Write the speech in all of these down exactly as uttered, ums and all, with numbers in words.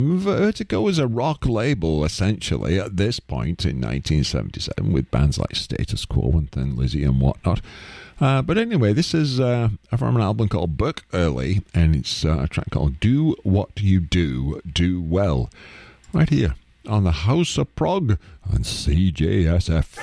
Vertigo was a rock label, essentially, at this point in nineteen seventy-seven, with bands like Status Quo and Thin Lizzy and whatnot. Uh, but anyway, this is uh, from an album called Book Early, and it's uh, a track called Do What You Do, Do Well, right here on the House of Prog on C J S F.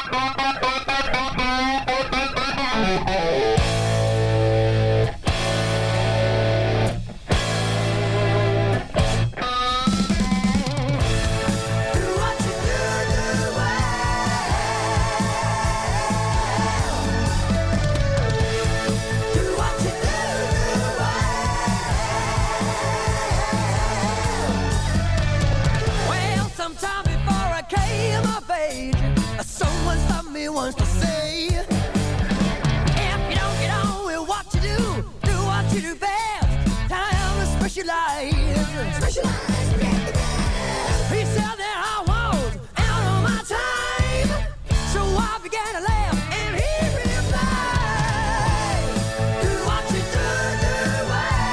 Wants to say, if you don't get on with what you do, do what you do best. Time to specialize, specialize. He said that I was out of my time, so I began to laugh, and he replied, do what you do, do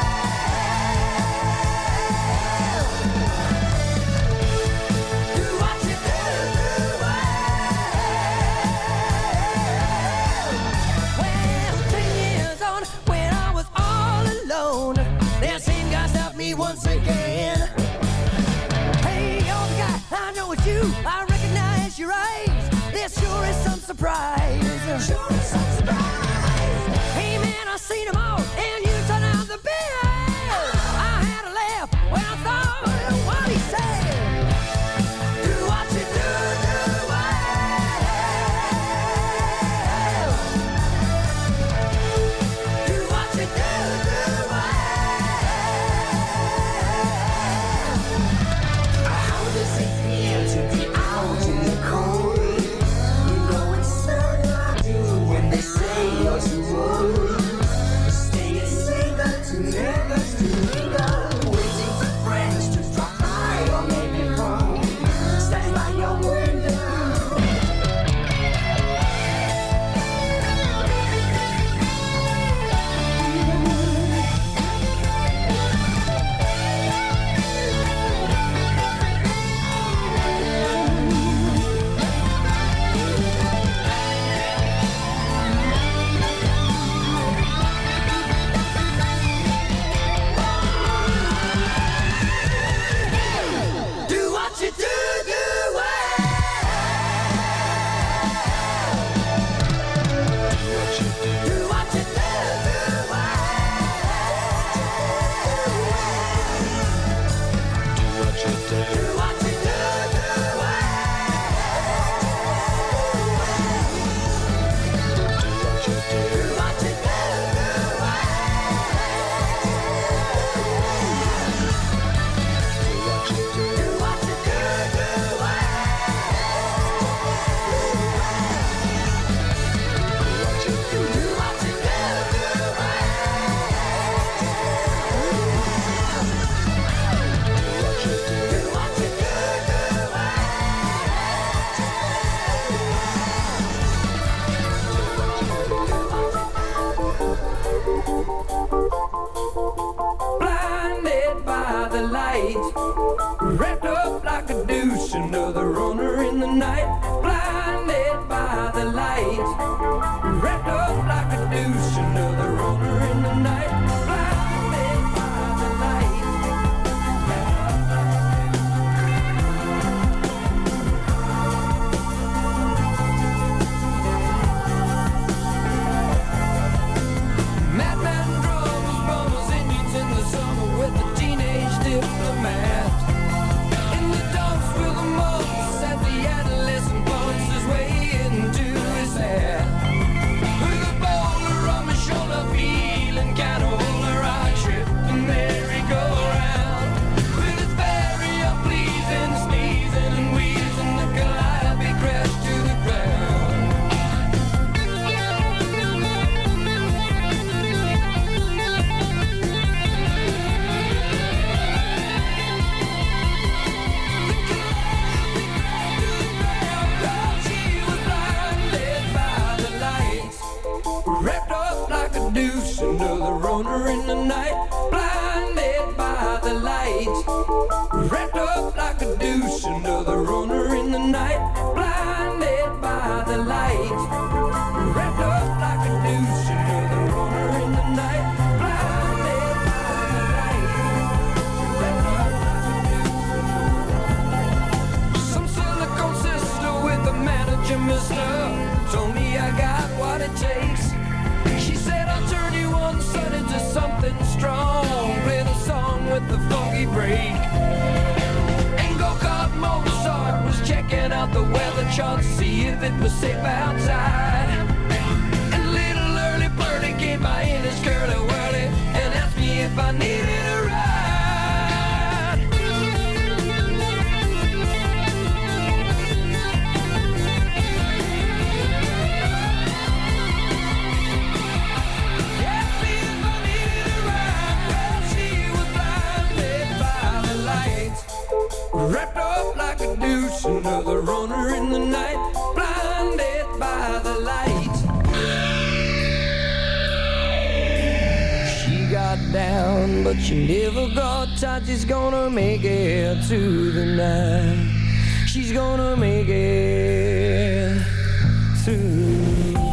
well. Do what you do, do well. Once again, hey, you're the guy, I know it's you, I recognize your eyes, there sure is some surprise, sure is some surprise, hey man, I seen them all, and you turned out the best, I had a laugh when I thought of what he said, do what you do, do well, do what you do, do well. Blinded by the light, wrapped up like a douche, another runner in the night. Blinded by the light, wrapped up like a douche, another runner in the night. Blinded by the light. Madman drums, bummers, Indians in the summer with a teenage diplomat. In the dumps with the mumps as the adolescent bumps his way into his hat. With a boulder on my shoulder, feeling kind of older, I trip the merry-go-round. With its barrier pleasing, sneezing and wheezing, the calliope crashed to the ground. Wrapped up like a deuce, another runner in the night. Blinded by the light, out the weather chart to see if it was safe outside. And little early birdie came by in his curly whirly and asked me if I needed a ride. Asked me if I needed a ride. Well, she was blinded by the lights, wrapped up like a douche, another runner in the night, blinded by the light. She got down, but she never got tight. She's gonna make it to the night. She's gonna make it to the night.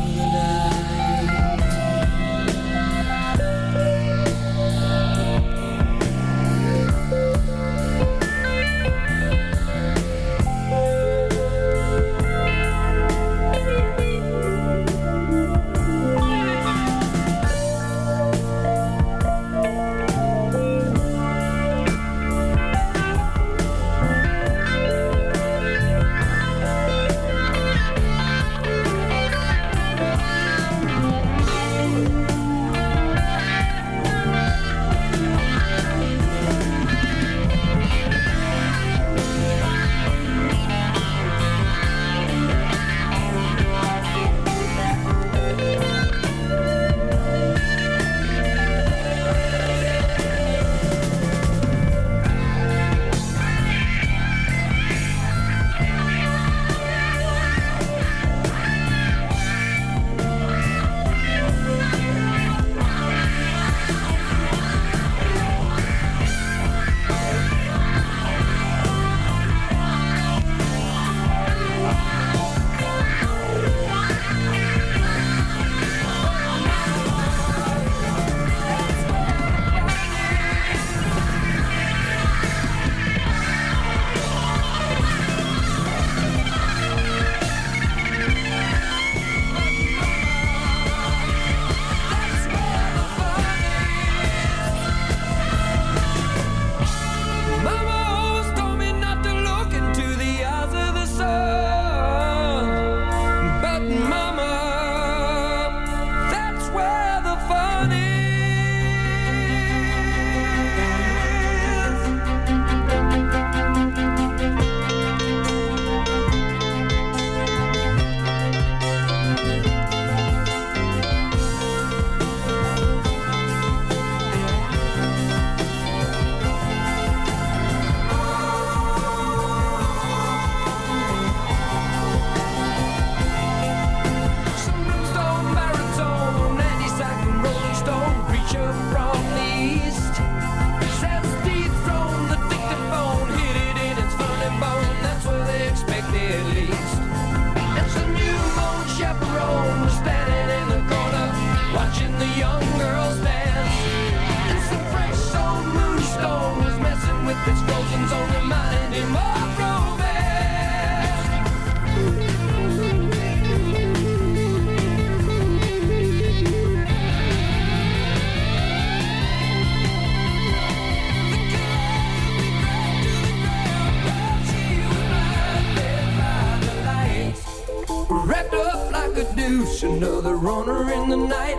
Another runner in the night,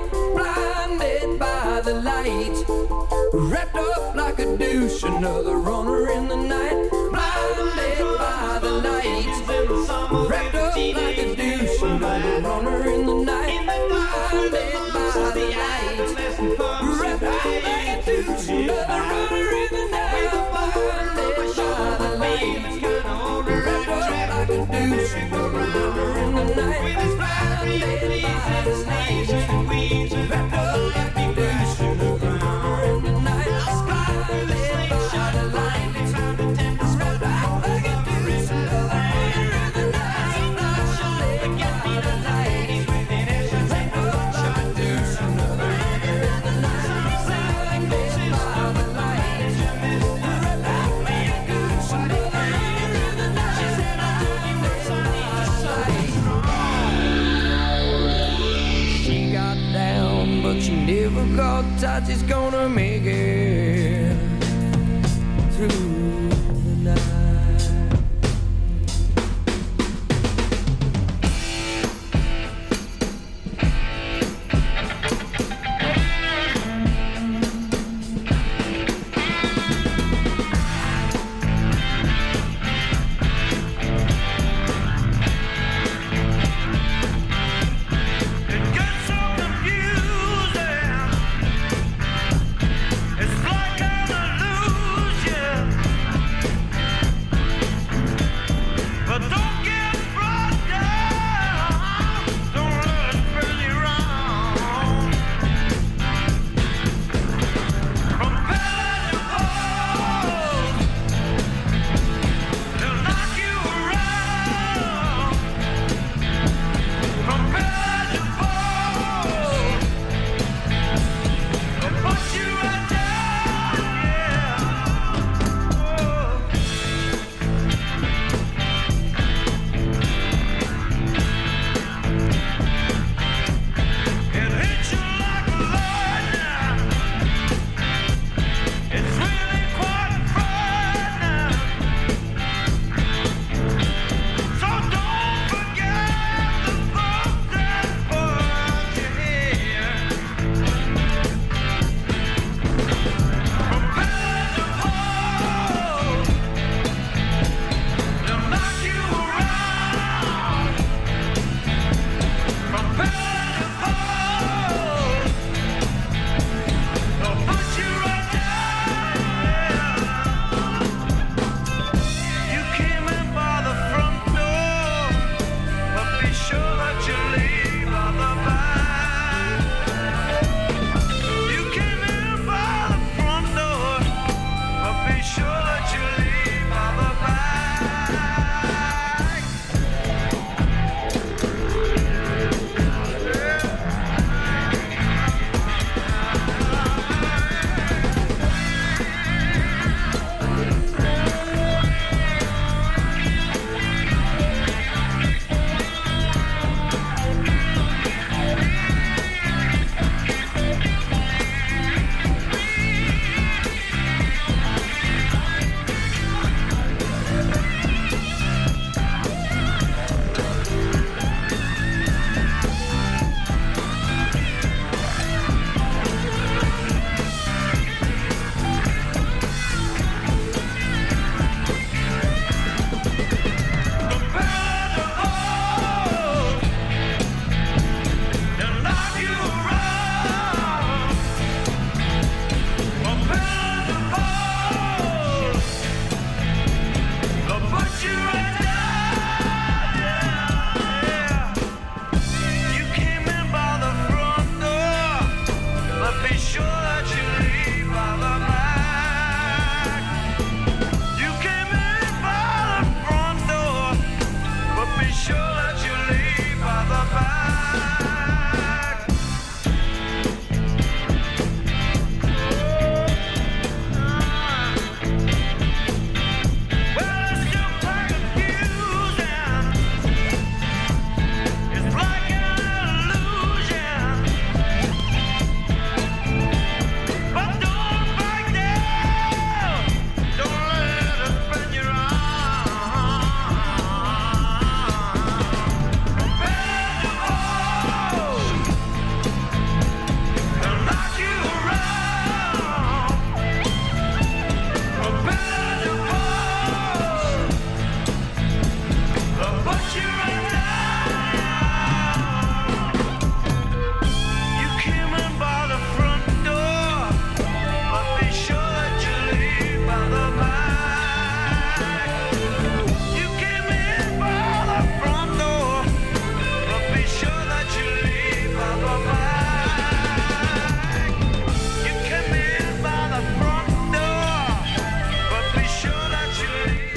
blinded by the light, wrapped up like a douche. Another runner in the night, blinded by the light, wrapped up like a douche. Another runner in the night, blinded by the light, wrapped up like a douche. Another runner in the night, blinded by the light, wrapped up like a douche. Another runner in the night, blinded by the light, wrapped up like a douche. Another runner in the night, blinded by the light.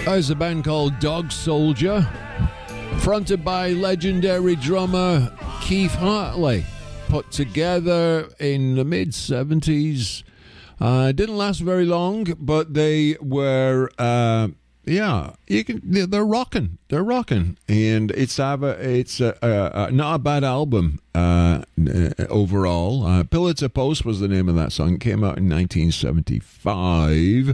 There's a band called Dog Soldier, fronted by legendary drummer Keith Hartley, put together in the mid seventies. Uh, didn't last very long, but they were, uh, yeah, you can. They're rocking. They're rocking, and it's a, it's a, a, a, not a bad album uh, overall. Uh, Pillar to Post was the name of that song. It came out in nineteen seventy-five.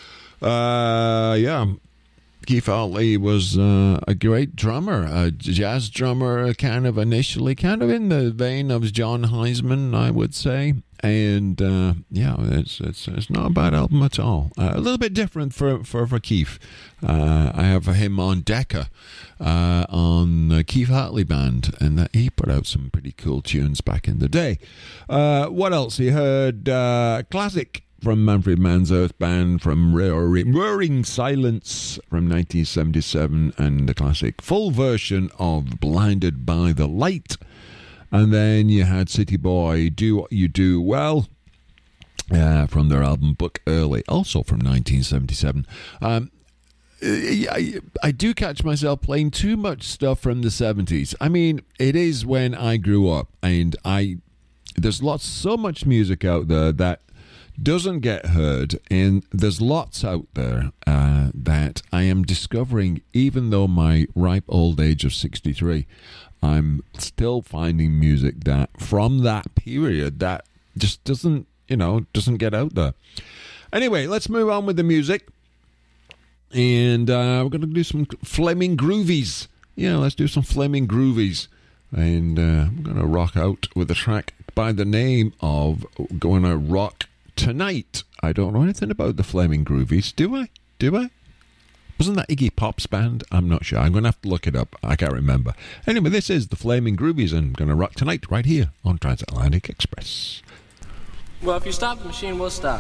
Uh, yeah. Keith Hartley was uh, a great drummer, a jazz drummer, kind of initially, kind of in the vein of John Heisman, I would say. And uh, yeah, it's it's it's not a bad album at all. Uh, a little bit different for for, for Keith. Uh, I have him on Decca, uh, on the Keith Hartley Band, and that he put out some pretty cool tunes back in the day. Uh, what else? He heard uh, classic from Manfred Mann's Earth Band, from Roaring, Roaring Silence from nineteen seventy-seven, and the classic full version of Blinded by the Light. And then you had City Boy, Do What You Do Well, uh, from their album Book Early, also from nineteen seventy-seven. Um, I, I do catch myself playing too much stuff from the seventies. I mean, it is when I grew up, and I there's lots, so much music out there that doesn't get heard, and there's lots out there uh, that I am discovering, even though my ripe old age of sixty-three, I'm still finding music that from that period that just doesn't, you know, doesn't get out there. Anyway, let's move on with the music, and uh, we're going to do some Flaming Groovies. Yeah, let's do some Flaming Groovies, and uh, I'm going to rock out with a track by the name of Going to Rock Tonight. I don't know anything about the Flaming Groovies. Do I? Do I? Wasn't that Iggy Pop's band? I'm not sure. I'm going to have to look it up. I can't remember. Anyway, this is the Flaming Groovies, and I'm going to rock tonight right here on Transatlantic Express. Well, if you stop the machine, we'll stop.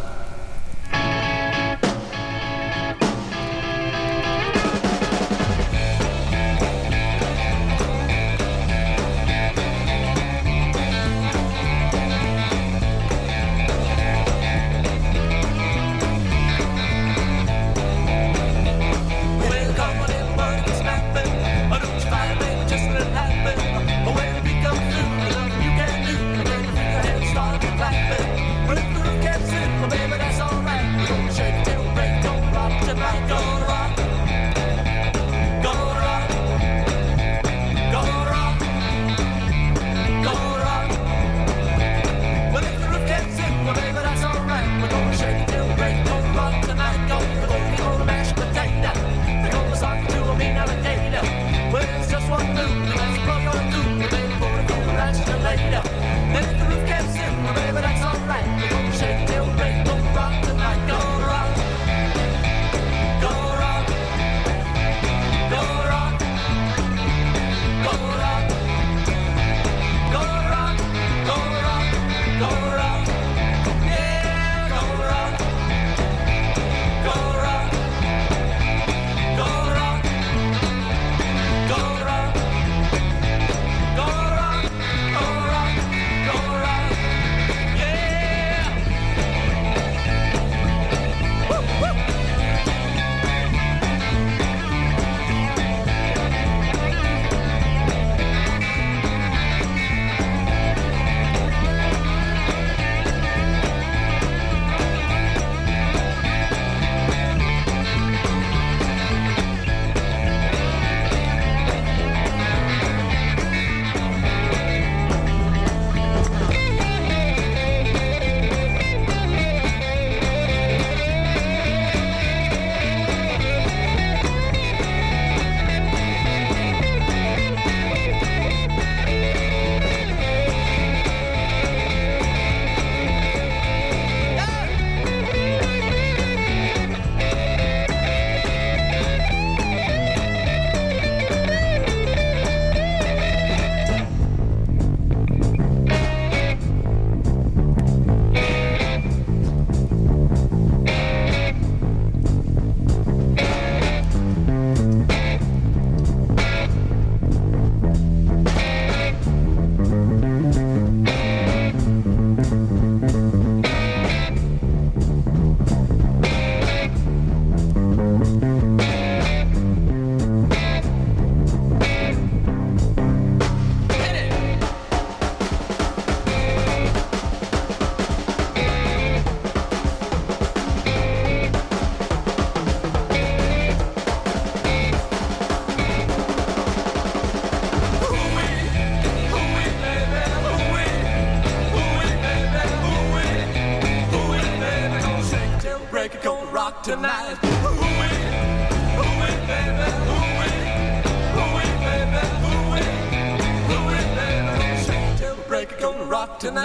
Baby, that's all.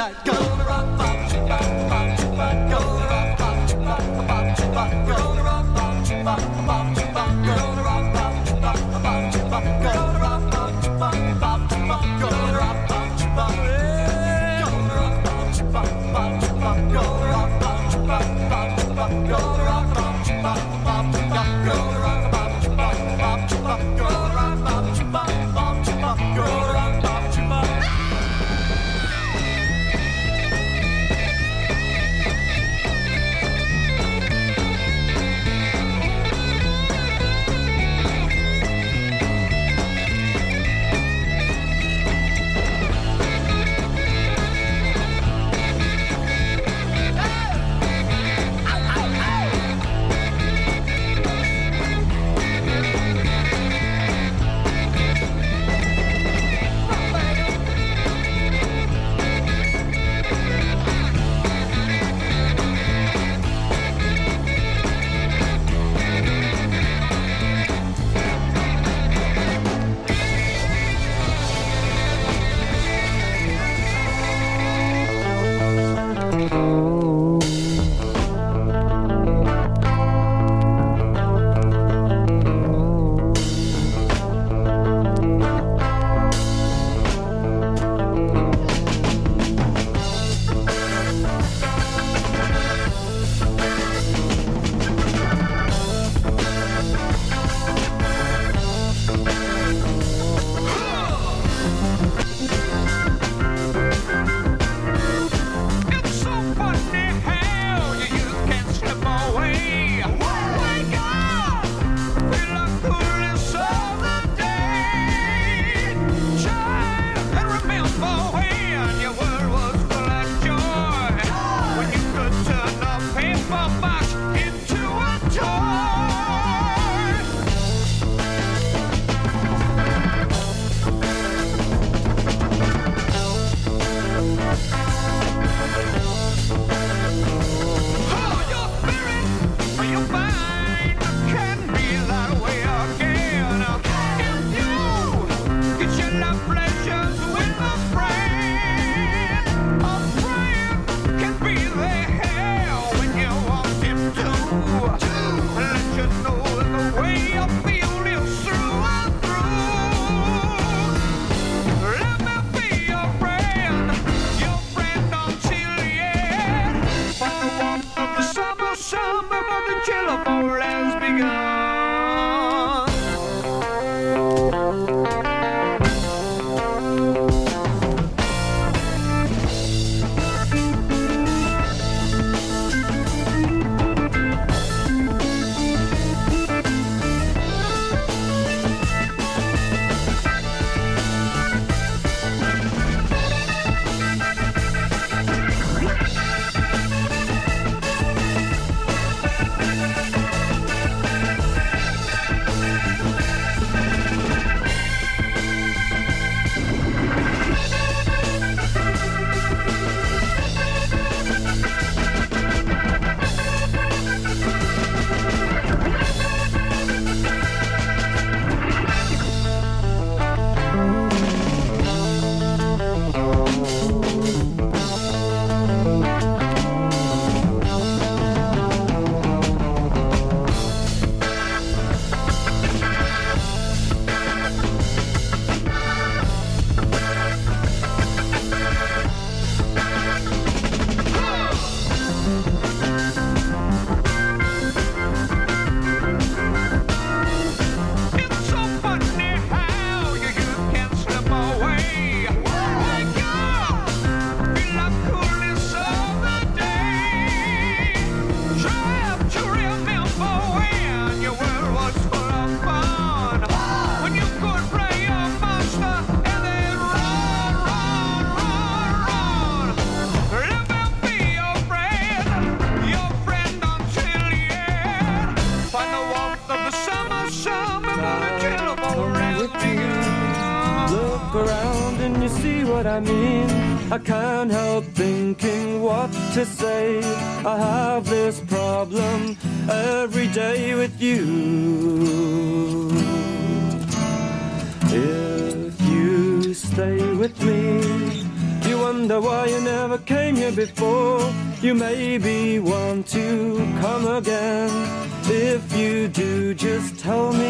like gonna rock, bop, bop, bop, bop, gonna rock, bop, bop, bop, bop, gonna rock, bop, bop, bop, bop, gonna rock, bop, bop, bop, bop, gonna rock, bop, bop, bop, bop, gonna rock, bop, bop, gonna rock, bop, bop, bop, bop, gonna rock, bop, bop, bop, bop, gonna rock, bop, bop, bop, bop, gonna rock, bop, bop, bop, bop, gonna rock, bop, bop, bop, bop, gonna rock, bop, bop. I mean, I can't help thinking what to say. I have this problem every day with you. If you stay with me, you wonder why you never here before. You maybe want to come again. If you do, just tell me